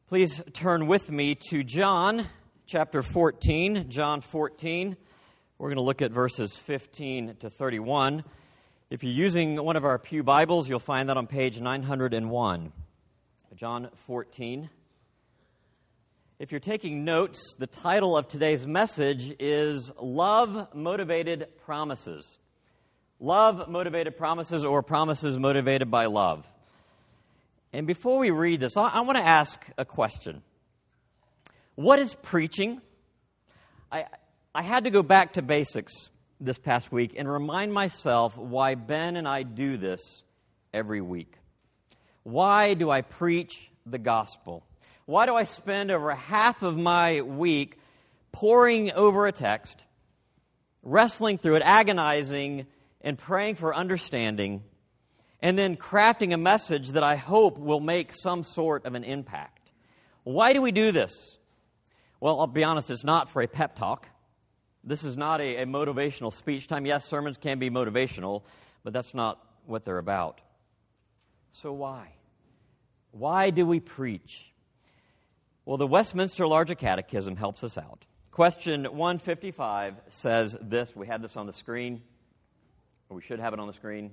Please turn with me to John chapter 14, John 14. We're going to look at verses 15 to 31. If you're using one of our pew Bibles, you'll find that on page 901. John 14. If you're taking notes, the title of today's message is Love Motivated Promises. Love Motivated Promises, or Promises Motivated by Love. And before we read this, I want to ask a question. What is preaching? I had to go back to basics this past week and remind myself why Ben and I do this every week. Why do I preach the gospel? Why do I spend over half of my week poring over a text, wrestling through it, agonizing, and praying for understanding, and then crafting a message that I hope will make some sort of an impact? Why do we do this? Well, I'll be honest, it's not for a pep talk. This is not a motivational speech time. Yes, sermons can be motivational, but that's not what they're about. So why? Why do we preach? Well, the Westminster Larger Catechism helps us out. Question 155 says this. We had this on the screen, or we should have it on the screen.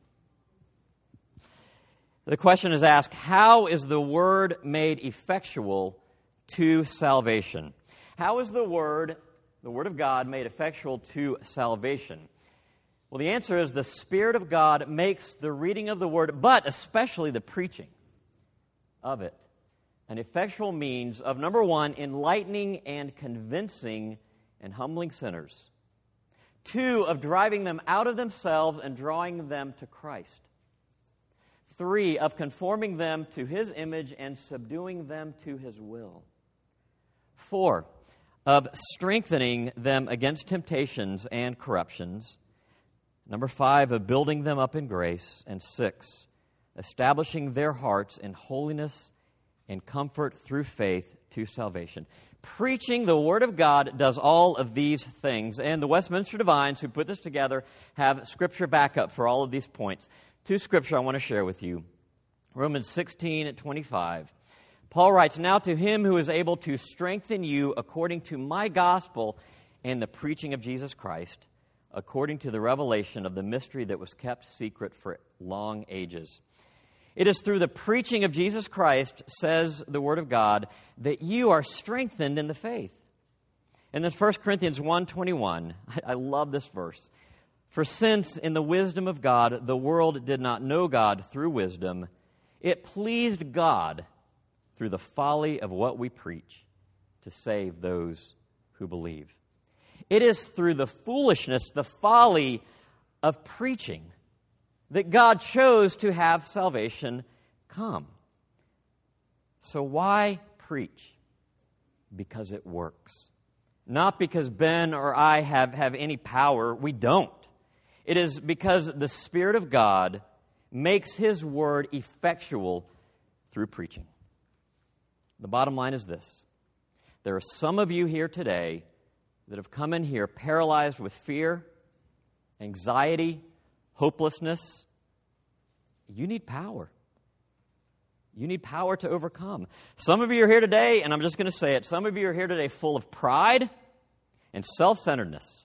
The question is asked, how is the Word made effectual to salvation? How is the Word of God, made effectual to salvation? Well, the answer is the Spirit of God makes the reading of the Word, but especially the preaching of it, an effectual means of, number one, enlightening and convincing and humbling sinners. Two, of driving them out of themselves and drawing them to Christ. Three, of conforming them to His image and subduing them to His will. Four, of strengthening them against temptations and corruptions. Number five, of building them up in grace. And six, establishing their hearts in holiness and comfort through faith to salvation. Preaching the Word of God does all of these things, and the Westminster Divines who put this together have Scripture backup for all of these points. Two Scripture I want to share with you. Romans 16:25. Paul writes, "Now to Him who is able to strengthen you according to my gospel and the preaching of Jesus Christ, according to the revelation of the mystery that was kept secret for long ages." It is through the preaching of Jesus Christ, says the Word of God, that you are strengthened in the faith. And then 1 Corinthians 1:21, I love this verse. "For since in the wisdom of God the world did not know God through wisdom, it pleased God through the folly of what we preach to save those who believe." It is through the foolishness, the folly of preaching, that God chose to have salvation come. So why preach? Because it works. Not because Ben or I have any power. We don't. It is because the Spirit of God makes His Word effectual through preaching. The bottom line is this. There are some of you here today that have come in here paralyzed with fear, anxiety, hopelessness. You need power. You need power to overcome. Some of you are here today, and I'm just going to say it, some of you are here today full of pride and self-centeredness.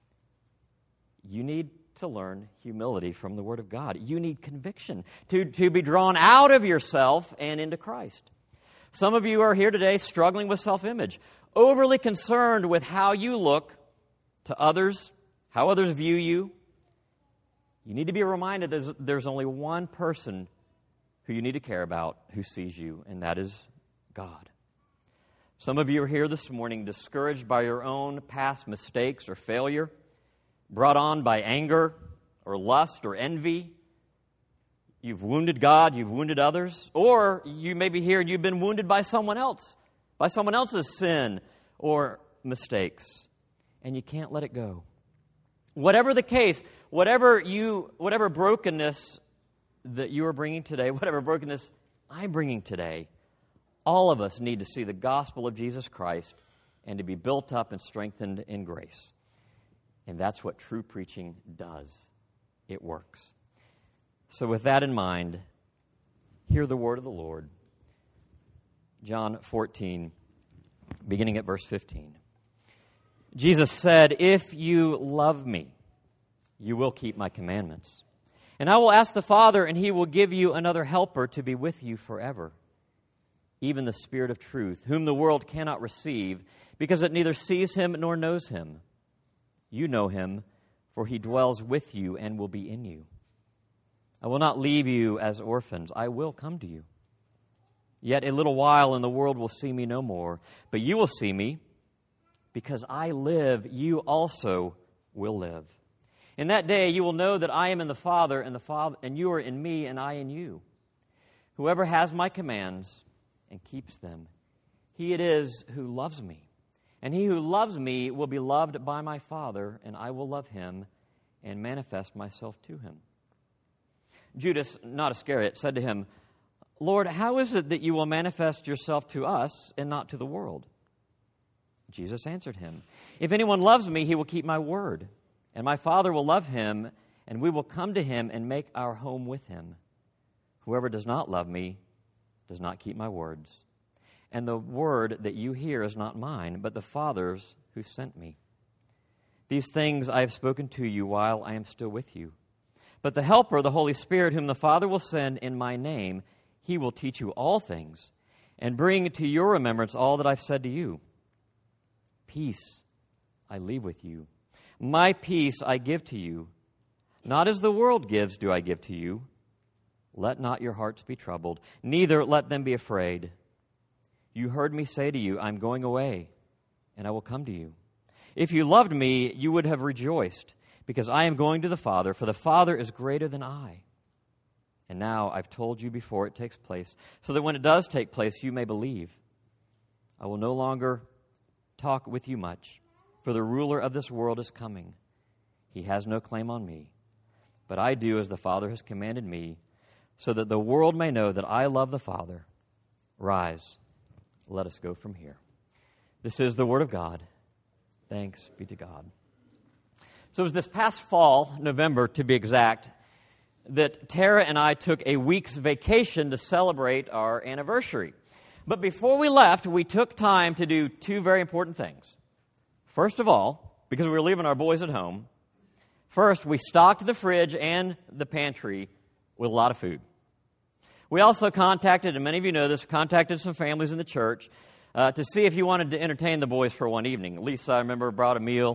You need to learn humility from the Word of God. You need conviction to be drawn out of yourself and into Christ. Some of you are here today struggling with self-image, overly concerned with how you look to others, how others view you. You need to be reminded there's only one person who you need to care about who sees you, and that is God. Some of you are here this morning discouraged by your own past mistakes or failure, brought on by anger or lust or envy. You've wounded God, you've wounded others, or you may be here and you've been wounded by someone else, by someone else's sin or mistakes, and you can't let it go. Whatever the case, whatever brokenness that you are bringing today, whatever brokenness I'm bringing today, all of us need to see the gospel of Jesus Christ and to be built up and strengthened in grace. And that's what true preaching does. It works. So with that in mind, hear the word of the Lord. John 14, beginning at verse 15. Jesus said, "If you love me, you will keep my commandments. And I will ask the Father, and he will give you another helper to be with you forever, even the Spirit of truth, whom the world cannot receive, because it neither sees him nor knows him. You know him, for he dwells with you and will be in you. I will not leave you as orphans. I will come to you. Yet a little while, and the world will see me no more. But you will see me, because I live, you also will live. In that day you will know that I am in the Father, and you are in me, and I in you. Whoever has my commands and keeps them, he it is who loves me. And he who loves me will be loved by my Father, and I will love him and manifest myself to him." Judas, not Iscariot, said to him, "Lord, how is it that you will manifest yourself to us and not to the world?" Jesus answered him, "If anyone loves me, he will keep my word, and my Father will love him, and we will come to him and make our home with him. Whoever does not love me does not keep my words. And the word that you hear is not mine, but the Father's who sent me. These things I have spoken to you while I am still with you. But the Helper, the Holy Spirit, whom the Father will send in my name, he will teach you all things and bring to your remembrance all that I've said to you. Peace I leave with you. My peace I give to you. Not as the world gives do I give to you. Let not your hearts be troubled, neither let them be afraid. You heard me say to you, I'm going away, and I will come to you. If you loved me, you would have rejoiced, because I am going to the Father, for the Father is greater than I. And now I've told you before it takes place, so that when it does take place, you may believe. I will no longer talk with you much, for the ruler of this world is coming. He has no claim on me, but I do as the Father has commanded me, so that the world may know that I love the Father. Rise, let us go from here." This is the Word of God. Thanks be to God. So it was this past fall, November to be exact, that Tara and I took a week's vacation to celebrate our anniversary. But before we left, we took time to do two very important things. First of all, because we were leaving our boys at home, first we stocked the fridge and the pantry with a lot of food. We also contacted, and many of you know this, contacted some families in the church to see if you wanted to entertain the boys for one evening. Lisa, I remember, brought a meal.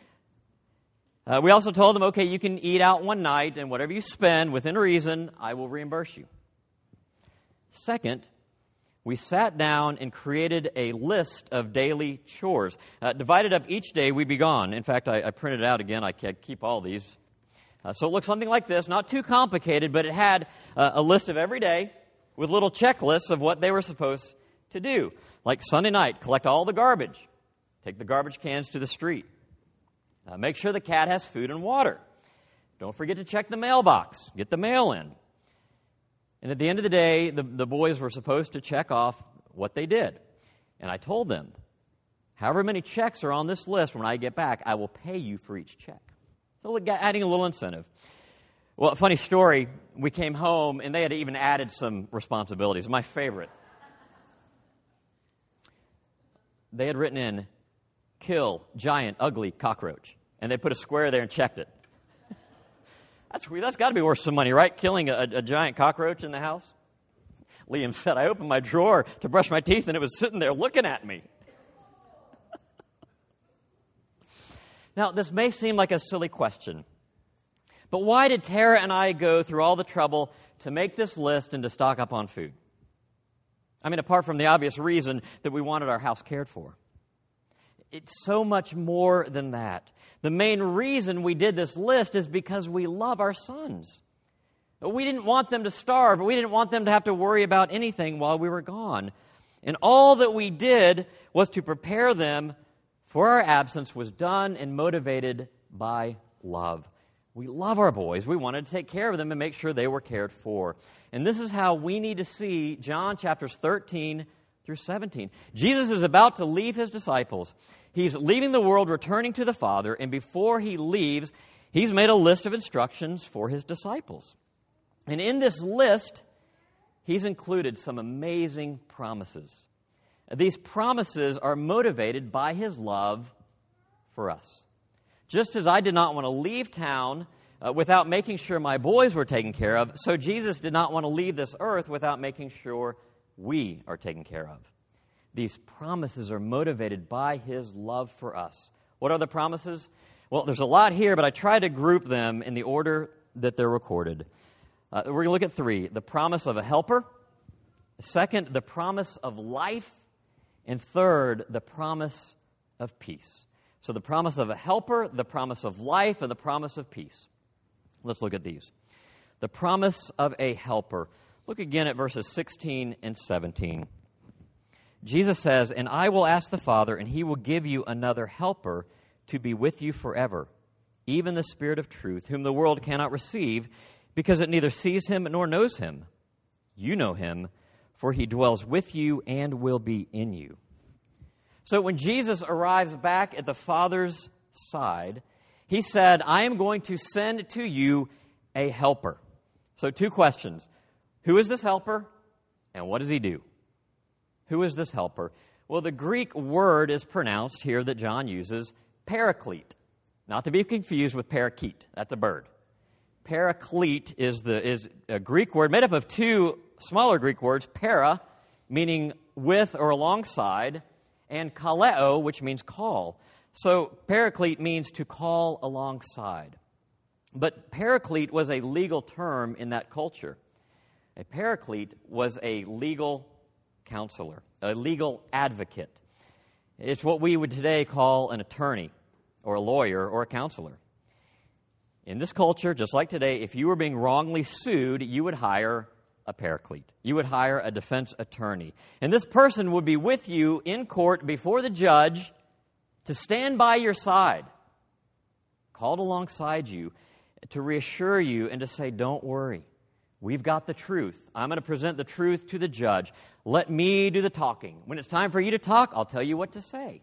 We also told them, okay, you can eat out one night, and whatever you spend, within reason, I will reimburse you. Second, we sat down and created a list of daily chores. Divided up each day, we'd be gone. In fact, I printed it out again. I keep all these. So it looked something like this, not too complicated, but it had a list of every day with little checklists of what they were supposed to do. Like Sunday night, collect all the garbage. Take the garbage cans to the street. Make sure the cat has food and water. Don't forget to check the mailbox. Get the mail in. And at the end of the day, the boys were supposed to check off what they did. And I told them, however many checks are on this list, when I get back, I will pay you for each check. So adding a little incentive. Well, funny story, we came home and they had even added some responsibilities. My favorite. They had written in, kill giant, ugly cockroach. And they put a square there and checked it. That's got to be worth some money, right? Killing a giant cockroach in the house. Liam said, I opened my drawer to brush my teeth and it was sitting there looking at me. Now, this may seem like a silly question, but why did Tara and I go through all the trouble to make this list and to stock up on food? I mean, apart from the obvious reason that we wanted our house cared for. It's so much more than that. The main reason we did this list is because we love our sons. We didn't want them to starve. We didn't want them to have to worry about anything while we were gone. And all that we did was to prepare them for our absence was done and motivated by love. We love our boys. We wanted to take care of them and make sure they were cared for. And this is how we need to see John chapters 13 through 17. Jesus is about to leave his disciples. He's leaving the world, returning to the Father, and before he leaves, he's made a list of instructions for his disciples. And in this list, He's included some amazing promises. These promises are motivated by His love for us. Just as I did not want to leave town without making sure my boys were taken care of, so Jesus did not want to leave this earth without making sure we are taken care of. These promises are motivated by His love for us. What are the promises? Well, there's a lot here, but I try to group them in the order that they're recorded. We're going to look at three. The promise of a helper. Second, the promise of life. And third, the promise of peace. So the promise of a helper, the promise of life, and the promise of peace. Let's look at these. The promise of a helper. Look again at verses 16 and 17. Jesus says, "And I will ask the Father, and He will give you another helper to be with you forever, even the Spirit of truth, whom the world cannot receive, because it neither sees Him nor knows Him. You know Him, for He dwells with you and will be in you." So when Jesus arrives back at the Father's side, He said, "I am going to send to you a helper." So two questions. Who is this helper, and what does He do? Who is this helper? Well, the Greek word is pronounced here that John uses, paraclete. Not to be confused with parakeet. That's a bird. Paraclete is a Greek word made up of two smaller Greek words, para, meaning with or alongside, and kaleo, which means call. So paraclete means to call alongside. But paraclete was a legal term in that culture. A paraclete was a legal counselor, a legal advocate. It's what we would today call an attorney or a lawyer or a counselor. In this culture, just like today, if you were being wrongly sued, you would hire a paraclete. You would hire a defense attorney. And this person would be with you in court before the judge to stand by your side, called alongside you to reassure you and to say, "Don't worry. We've got the truth. I'm going to present the truth to the judge. Let me do the talking. When it's time for you to talk, I'll tell you what to say."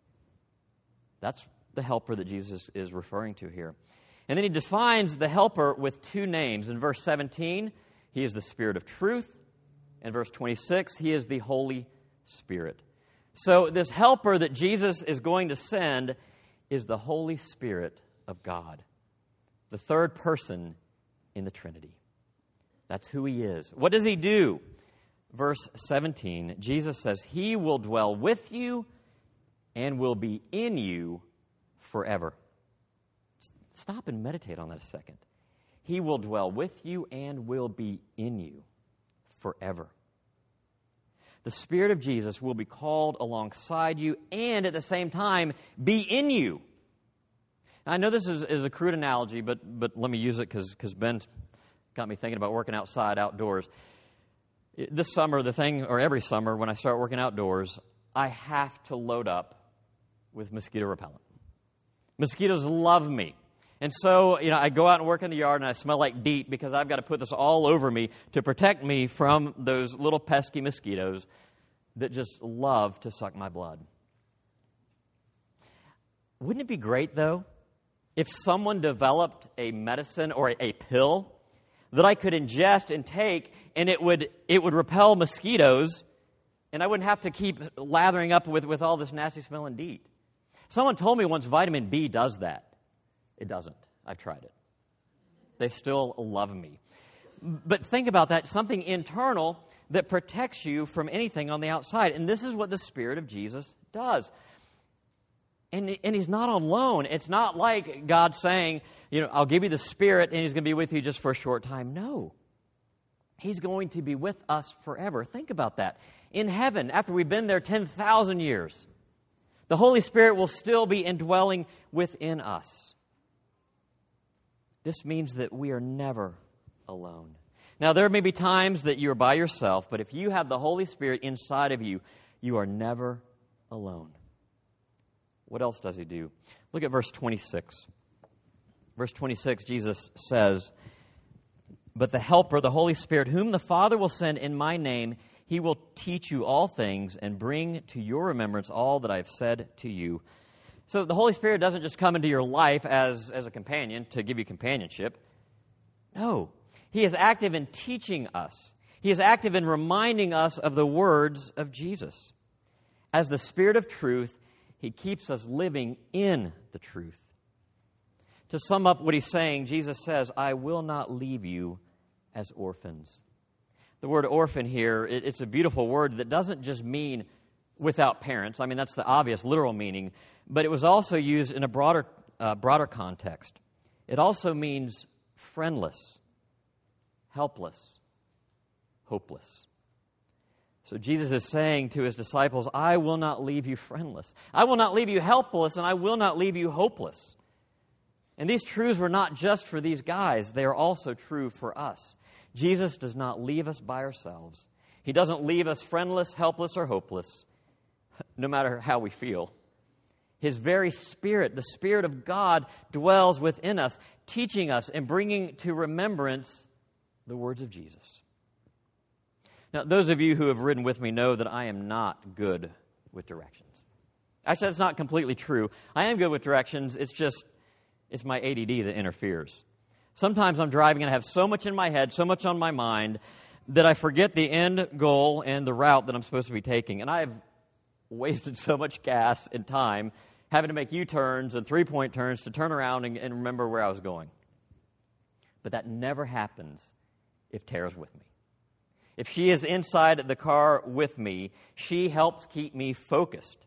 That's the helper that Jesus is referring to here. And then He defines the helper with two names. In verse 17, He is the Spirit of truth. In verse 26, He is the Holy Spirit. So this helper that Jesus is going to send is the Holy Spirit of God, the third person in the Trinity. That's who He is. What does He do? Verse 17, Jesus says, "He will dwell with you and will be in you forever." Stop and meditate on that a second. He will dwell with you and will be in you forever. The Spirit of Jesus will be called alongside you and at the same time be in you. Now, I know this is a crude analogy, but let me use it because Ben got me thinking about working outside, outdoors. This summer, every summer when I start working outdoors, I have to load up with mosquito repellent. Mosquitoes love me. And so, I go out and work in the yard and I smell like DEET because I've got to put this all over me to protect me from those little pesky mosquitoes that just love to suck my blood. Wouldn't it be great, though, if someone developed a medicine or a pill that I could ingest and take, and it would repel mosquitoes, and I wouldn't have to keep lathering up with all this nasty smelling DEET. Someone told me once vitamin B does that. It doesn't. I've tried it. They still love me. But think about that, something internal that protects you from anything on the outside. And this is what the Spirit of Jesus does. And He's not on loan. It's not like God saying, I'll give you the Spirit and He's going to be with you just for a short time. No. He's going to be with us forever. Think about that. In heaven, after we've been there 10,000 years, the Holy Spirit will still be indwelling within us. This means that we are never alone. Now, there may be times that you're by yourself, but if you have the Holy Spirit inside of you, you are never alone. What else does He do? Look at verse 26. Verse 26, Jesus says, "But the Helper, the Holy Spirit, whom the Father will send in my name, He will teach you all things and bring to your remembrance all that I have said to you." So the Holy Spirit doesn't just come into your life as a companion to give you companionship. No. He is active in teaching us. He is active in reminding us of the words of Jesus. As the Spirit of truth, He keeps us living in the truth. To sum up what He's saying, Jesus says, I will not leave you as orphans. The word orphan here, it's a beautiful word that doesn't just mean without parents. I mean, that's the obvious literal meaning. But it was also used in a broader context. It also means friendless, helpless, hopeless. So Jesus is saying to His disciples, I will not leave you friendless. I will not leave you helpless, and I will not leave you hopeless. And these truths were not just for these guys. They are also true for us. Jesus does not leave us by ourselves. He doesn't leave us friendless, helpless, or hopeless, no matter how we feel. His very Spirit, the Spirit of God, dwells within us, teaching us and bringing to remembrance the words of Jesus. Now, those of you who have ridden with me know that I am not good with directions. Actually, that's not completely true. I am good with directions. It's my ADD that interferes. Sometimes I'm driving and I have so much in my head, so much on my mind, that I forget the end goal and the route that I'm supposed to be taking. And I have wasted so much gas and time having to make U-turns and three-point turns to turn around and remember where I was going. But that never happens if Tara's with me. If she is inside the car with me, she helps keep me focused.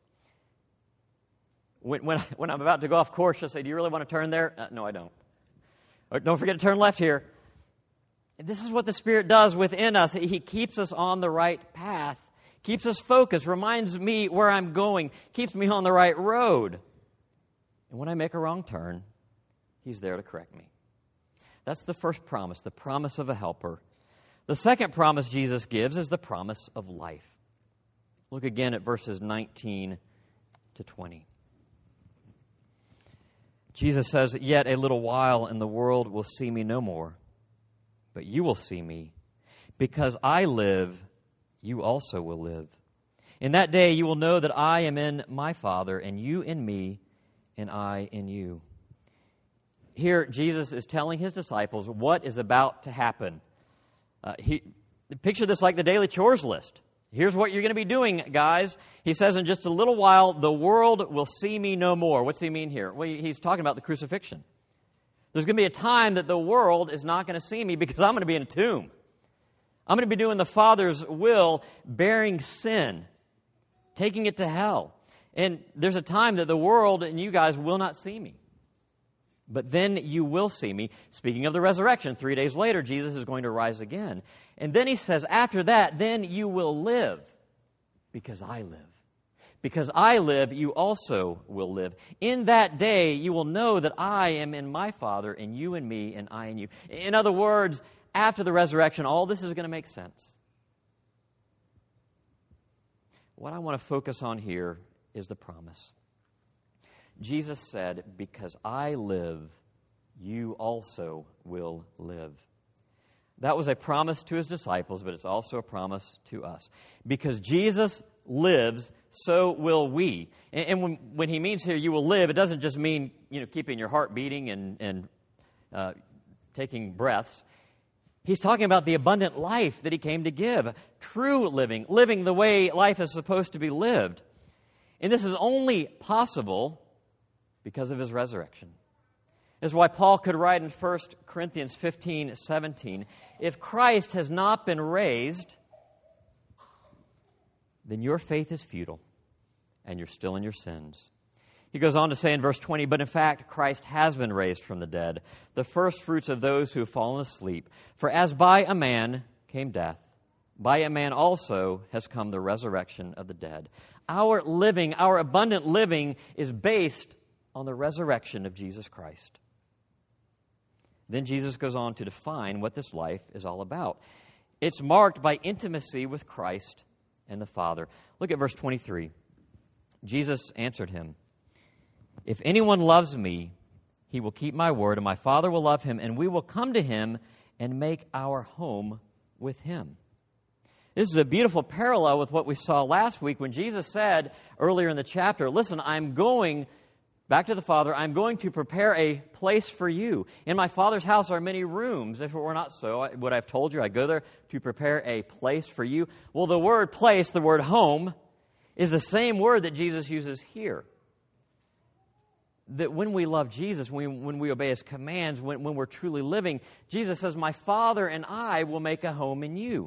When I'm about to go off course, she'll say, do you really want to turn there? No, I don't. Or, don't forget to turn left here. And this is what the Spirit does within us. He keeps us on the right path, keeps us focused, reminds me where I'm going, keeps me on the right road. And when I make a wrong turn, He's there to correct me. That's the first promise, the promise of a helper. The second promise Jesus gives is the promise of life. Look again at verses 19 to 20. Jesus says, yet a little while and the world will see me no more, but you will see me. Because I live, you also will live. In that day you will know that I am in my Father, and you in me, and I in you. Here, Jesus is telling His disciples what is about to happen. Picture this like the daily chores list. Here's what you're going to be doing, guys. He says, in just a little while, the world will see me no more. What's He mean here? Well, He's talking about the crucifixion. There's going to be a time that the world is not going to see me because I'm going to be in a tomb. I'm going to be doing the Father's will, bearing sin, taking it to hell. And there's a time that the world and you guys will not see me. But then you will see me. Speaking of the resurrection, 3 days later, Jesus is going to rise again. And then He says, after that, then you will live because I live. Because I live, you also will live. In that day, you will know that I am in my Father, and you in me, and I in you. In other words, after the resurrection, all this is going to make sense. What I want to focus on here is the promise. Jesus said, because I live, you also will live. That was a promise to His disciples, but it's also a promise to us. Because Jesus lives, so will we. And when He means here, you will live, it doesn't just mean, keeping your heart beating and taking breaths. He's talking about the abundant life that He came to give. True living, living the way life is supposed to be lived. And this is only possible because of His resurrection. This is why Paul could write in 1 Corinthians 15:17, if Christ has not been raised, then your faith is futile, and you're still in your sins. He goes on to say in verse 20, but in fact, Christ has been raised from the dead, the first fruits of those who have fallen asleep. For as by a man came death, by a man also has come the resurrection of the dead. Our living, our abundant living, is based on the resurrection of Jesus Christ. Then Jesus goes on to define what this life is all about. It's marked by intimacy with Christ and the Father. Look at verse 23. Jesus answered him, if anyone loves me, he will keep my word, and my Father will love him, and we will come to him and make our home with him. This is a beautiful parallel with what we saw last week when Jesus said earlier in the chapter, listen, I'm going back to the Father, I'm going to prepare a place for you. In my Father's house are many rooms. If it were not so, would I have told you I go there to prepare a place for you? Well, the word place, the word home, is the same word that Jesus uses here. That when we love Jesus, when we obey His commands, when we're truly living, Jesus says, my Father and I will make a home in you.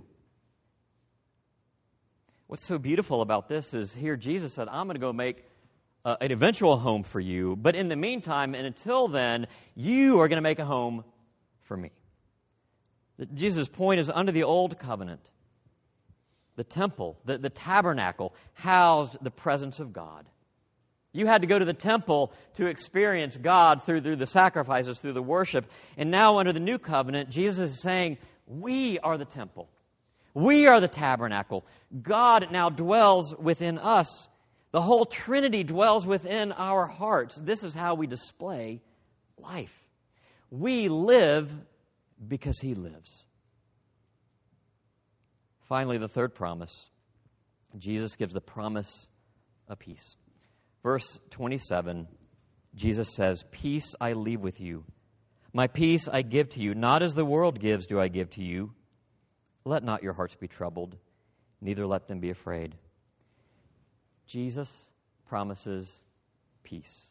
What's so beautiful about this is here Jesus said, I'm going to go make an eventual home for you, but in the meantime and until then, you are going to make a home for me. Jesus' point is under the old covenant, the temple, the tabernacle, housed the presence of God. You had to go to the temple to experience God through the sacrifices, through the worship. And now under the new covenant, Jesus is saying, we are the temple. We are the tabernacle. God now dwells within us. The whole Trinity dwells within our hearts. This is how we display life. We live because He lives. Finally, the third promise. Jesus gives the promise of peace. Verse 27, Jesus says, peace I leave with you. My peace I give to you. Not as the world gives do I give to you. Let not your hearts be troubled, neither let them be afraid. Jesus promises peace.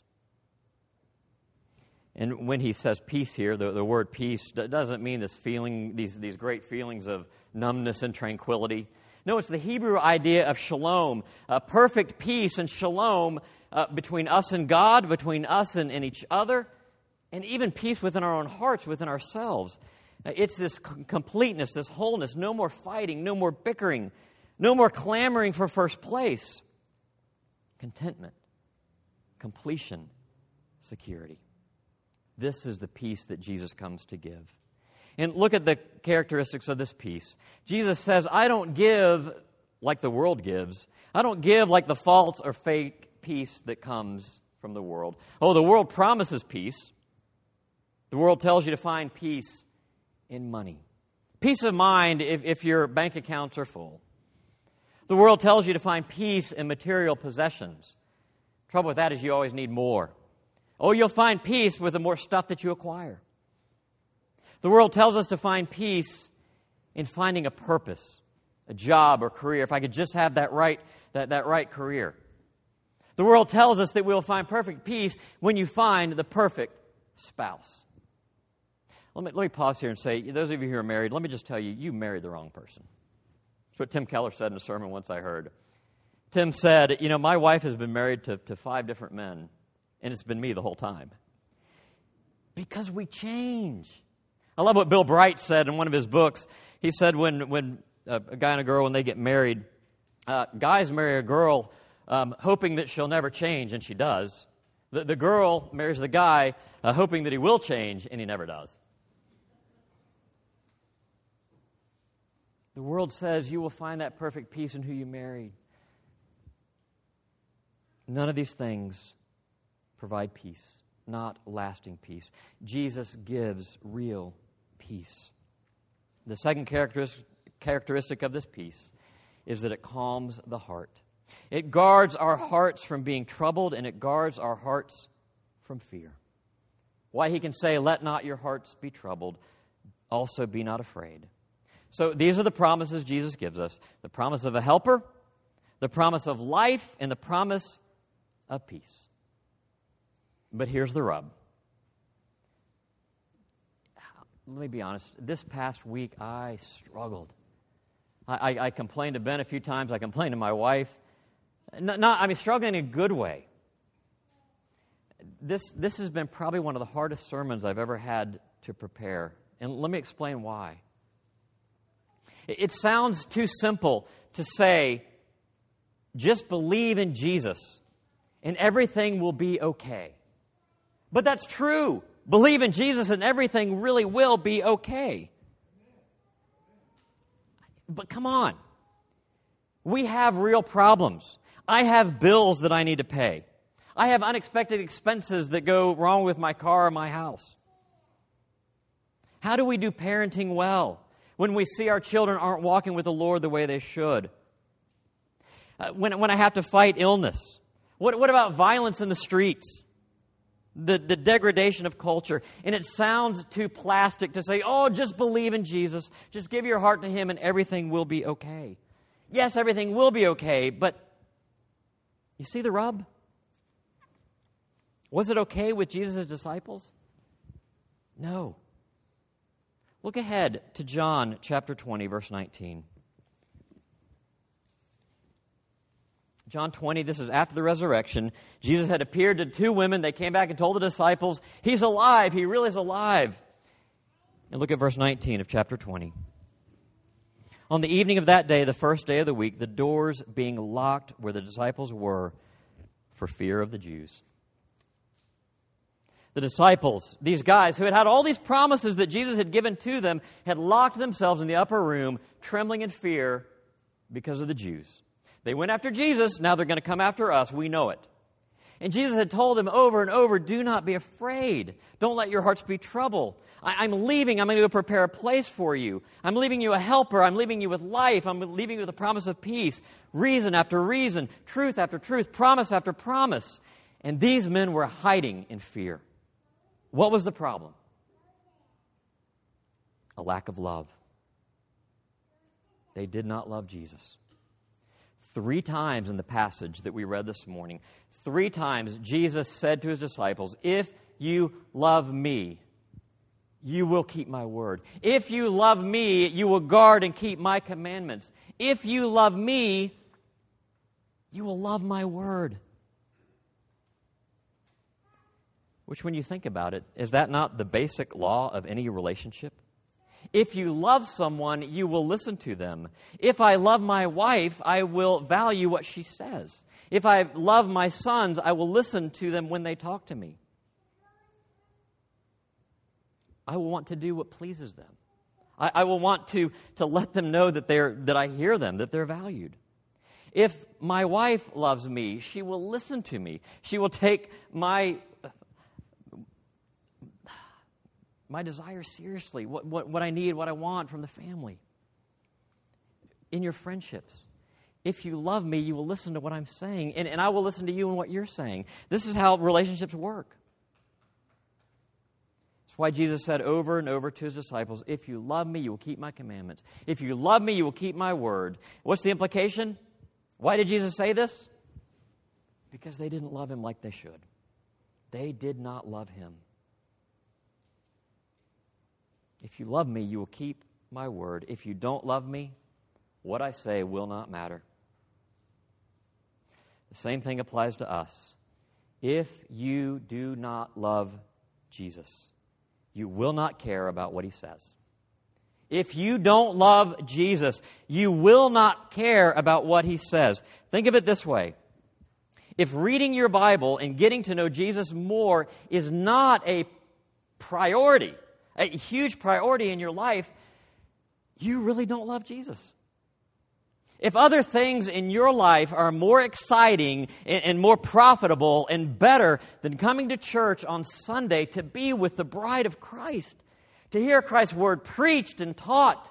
And when He says peace here, the word peace doesn't mean this feeling, these great feelings of numbness and tranquility. No, it's the Hebrew idea of shalom, perfect peace and shalom between us and God, between us and each other, and even peace within our own hearts, within ourselves. It's this completeness, this wholeness, no more fighting, no more bickering, no more clamoring for first place. Contentment, completion, security. This is the peace that Jesus comes to give. And look at the characteristics of this peace. Jesus says, I don't give like the world gives. I don't give like the false or fake peace that comes from the world. Oh, the world promises peace. The world tells you to find peace in money. Peace of mind if your bank accounts are full. The world tells you to find peace in material possessions. Trouble with that is you always need more. Oh, you'll find peace with the more stuff that you acquire. The world tells us to find peace in finding a purpose, a job or career. If I could just have that right career. The world tells us that we'll find perfect peace when you find the perfect spouse. Let me pause here and say, those of you who are married, let me just tell you, you married the wrong person. That's what Tim Keller said in a sermon once I heard. Tim said, my wife has been married to 5 different men, and it's been me the whole time. Because we change. I love what Bill Bright said in one of his books. He said when a guy and a girl, when they get married, guys marry a girl hoping that she'll never change, and she does. The girl marries the guy hoping that he will change, and he never does. The world says you will find that perfect peace in who you marry. None of these things provide peace, not lasting peace. Jesus gives real peace. The second characteristic of this peace is that it calms the heart. It guards our hearts from being troubled, and it guards our hearts from fear. Why He can say, let not your hearts be troubled, also be not afraid. So these are the promises Jesus gives us. The promise of a helper, the promise of life, and the promise of peace. But here's the rub. Let me be honest. This past week, I struggled. I complained to Ben a few times. I complained to my wife. Struggling in a good way. This has been probably one of the hardest sermons I've ever had to prepare. And let me explain why. It sounds too simple to say, just believe in Jesus and everything will be okay. But that's true. Believe in Jesus and everything really will be okay. But come on. We have real problems. I have bills that I need to pay. I have unexpected expenses that go wrong with my car or my house. How do we do parenting well when we see our children aren't walking with the Lord the way they should? When I have to fight illness? What about violence in the streets? the degradation of culture. And it sounds too plastic to say, oh, just believe in Jesus. Just give your heart to Him and everything will be okay. Yes, everything will be okay, but you see the rub? Was it okay with Jesus' disciples? No. Look ahead to John chapter 20, verse 19. John 20, this is after the resurrection. Jesus had appeared to two women. They came back and told the disciples, He's alive. He really is alive. And look at verse 19 of chapter 20. On the evening of that day, the first day of the week, the doors being locked where the disciples were for fear of the Jews. The disciples, these guys who had had all these promises that Jesus had given to them, had locked themselves in the upper room, trembling in fear because of the Jews. They went after Jesus, now they're going to come after us, we know it. And Jesus had told them over and over, do not be afraid. Don't let your hearts be troubled. I'm leaving, I'm going to go prepare a place for you. I'm leaving you a helper, I'm leaving you with life, I'm leaving you with a promise of peace, reason after reason, truth after truth, promise after promise. And these men were hiding in fear. What was the problem? A lack of love. They did not love Jesus. 3 times in the passage that we read this morning, 3 times Jesus said to His disciples, if you love me, you will keep my word. If you love me, you will guard and keep my commandments. If you love me, you will love my word. Which, when you think about it, is that not the basic law of any relationship? If you love someone, you will listen to them. If I love my wife, I will value what she says. If I love my sons, I will listen to them when they talk to me. I will want to do what pleases them. I will want to let them know that I hear them, that they're valued. If my wife loves me, she will listen to me. She will take my desires seriously, what I need, what I want from the family. In your friendships, if you love me, you will listen to what I'm saying, and I will listen to you and what you're saying. This is how relationships work. That's why Jesus said over and over to His disciples, if you love me, you will keep my commandments. If you love me, you will keep my word. What's the implication? Why did Jesus say this? Because they didn't love Him like they should. They did not love Him. If you love me, you will keep my word. If you don't love me, what I say will not matter. The same thing applies to us. If you do not love Jesus, you will not care about what He says. If you don't love Jesus, you will not care about what He says. Think of it this way. If reading your Bible and getting to know Jesus more is not a priority, a huge priority in your life, you really don't love Jesus. If other things in your life are more exciting and more profitable and better than coming to church on Sunday to be with the bride of Christ, to hear Christ's word preached and taught,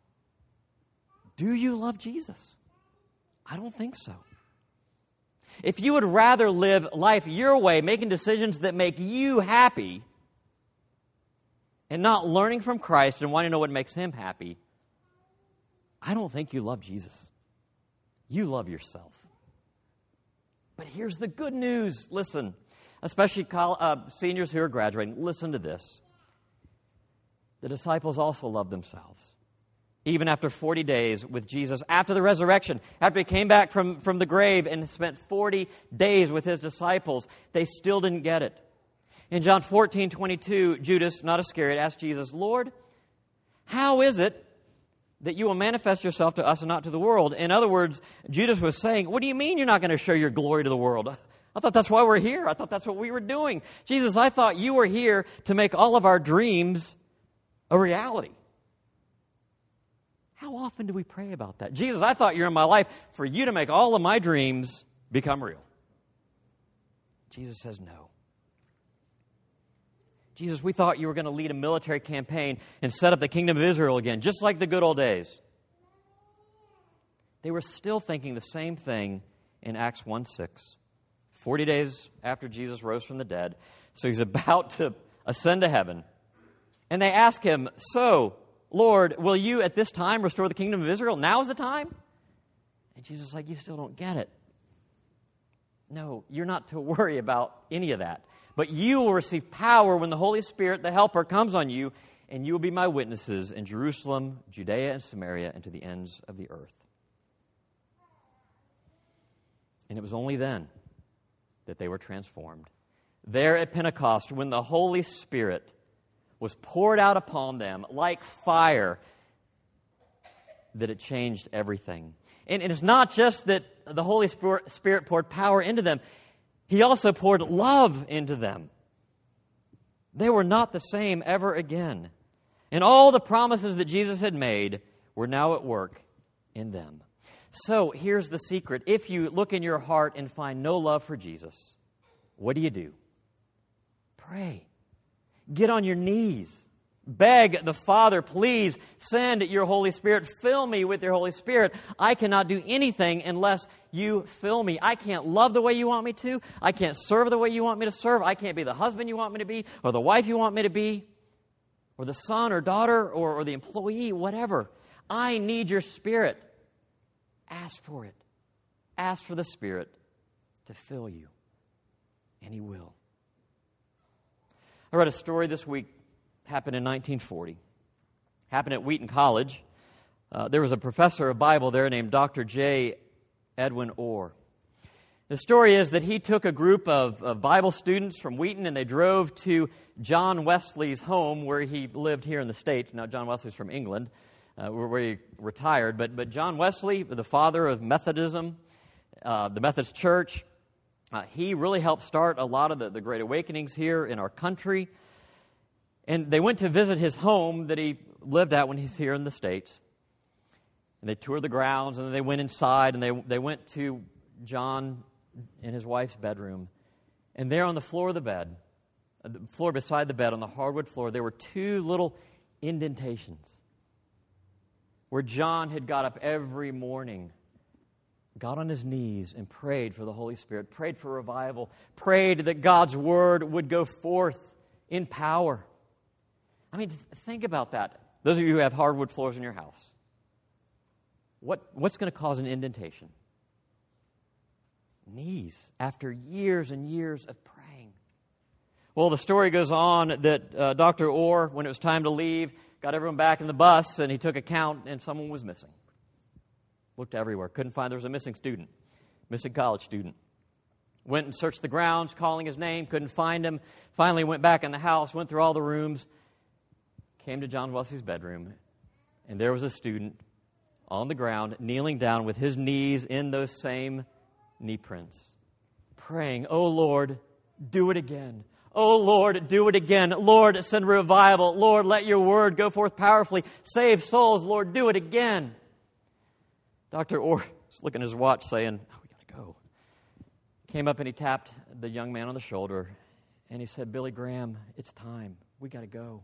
do you love Jesus? I don't think so. If you would rather live life your way, making decisions that make you happy, and not learning from Christ and wanting to know what makes Him happy, I don't think you love Jesus. You love yourself. But here's the good news. Listen, especially seniors who are graduating, listen to this. The disciples also loved themselves. Even after 40 days with Jesus, after the resurrection, after He came back from the grave and spent 40 days with His disciples, they still didn't get it. In John 14:22, Judas, not Iscariot, asked Jesus, Lord, how is it that you will manifest yourself to us and not to the world? In other words, Judas was saying, what do you mean you're not going to show your glory to the world? I thought that's why we're here. I thought that's what we were doing. Jesus, I thought you were here to make all of our dreams a reality. How often do we pray about that? Jesus, I thought you're in my life for you to make all of my dreams become real. Jesus says no. Jesus, we thought you were going to lead a military campaign and set up the kingdom of Israel again, just like the good old days. They were still thinking the same thing in Acts 1:6. 40 days after Jesus rose from the dead. So he's about to ascend to heaven. And they ask him, "So, Lord, will you at this time restore the kingdom of Israel? Now's the time?" And Jesus is like, "You still don't get it. No, you're not to worry about any of that. But you will receive power when the Holy Spirit, the Helper, comes on you, and you will be my witnesses in Jerusalem, Judea, and Samaria, and to the ends of the earth." And it was only then that they were transformed. There at Pentecost, when the Holy Spirit was poured out upon them like fire, that it changed everything. And it's not just that the Holy Spirit poured power into them. He also poured love into them. They were not the same ever again. And all the promises that Jesus had made were now at work in them. So here's the secret. If you look in your heart and find no love for Jesus, what do? Pray. Get on your knees. Beg the Father, "Please send your Holy Spirit. Fill me with your Holy Spirit. I cannot do anything unless you fill me. I can't love the way you want me to. I can't serve the way you want me to serve. I can't be the husband you want me to be, or the wife you want me to be, or the son or daughter or the employee, whatever. I need your Spirit." Ask for it. Ask for the Spirit to fill you, and He will. I read a story this week. Happened in 1940. Happened at Wheaton College. There was a professor of Bible there named Dr. J. Edwin Orr. The story is that he took a group of Bible students from Wheaton and they drove to John Wesley's home where he lived here in the States. Now, John Wesley's from England, where he retired. But John Wesley, the father of Methodism, the Methodist Church, he really helped start a lot of the Great Awakenings here in our country. And they went to visit his home that he lived at when he's here in the States. And they toured the grounds, and then they went inside, and they went to John and his wife's bedroom. And there on the floor of the bed, the floor beside the bed, on the hardwood floor, there were two little indentations where John had got up every morning, got on his knees, and prayed for the Holy Spirit, prayed for revival, prayed that God's Word would go forth in power. I mean, think about that. Those of you who have hardwood floors in your house, what's going to cause an indentation? Knees, after years and years of praying. Well, the story goes on that Dr. Orr, when it was time to leave, got everyone back in the bus, and he took a count, and someone was missing. Looked everywhere, couldn't find, there was a missing student, missing college student. Went and searched the grounds, calling his name, couldn't find him. Finally went back in the house, went through all the rooms, came to John Wesley's bedroom, and there was a student on the ground, kneeling down with his knees in those same knee prints, praying, "Oh Lord, do it again. Oh Lord, do it again. Lord, send revival. Lord, let your word go forth powerfully. Save souls. Lord, do it again." Dr. Orr was looking at his watch saying, "Oh, we got to go." Came up and he tapped the young man on the shoulder, and he said, "Billy Graham, it's time. We got to go."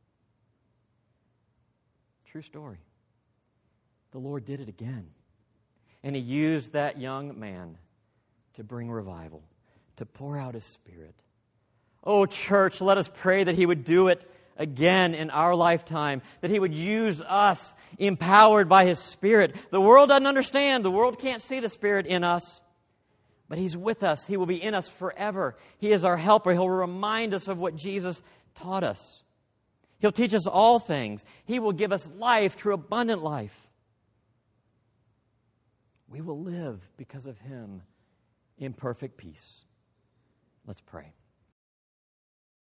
True story. The Lord did it again. And He used that young man to bring revival, to pour out His Spirit. Oh, church, let us pray that He would do it again in our lifetime, that He would use us empowered by His Spirit. The world doesn't understand. The world can't see the Spirit in us. But He's with us. He will be in us forever. He is our helper. He'll remind us of what Jesus taught us. He'll teach us all things. He will give us life, true abundant life. We will live because of Him in perfect peace. Let's pray.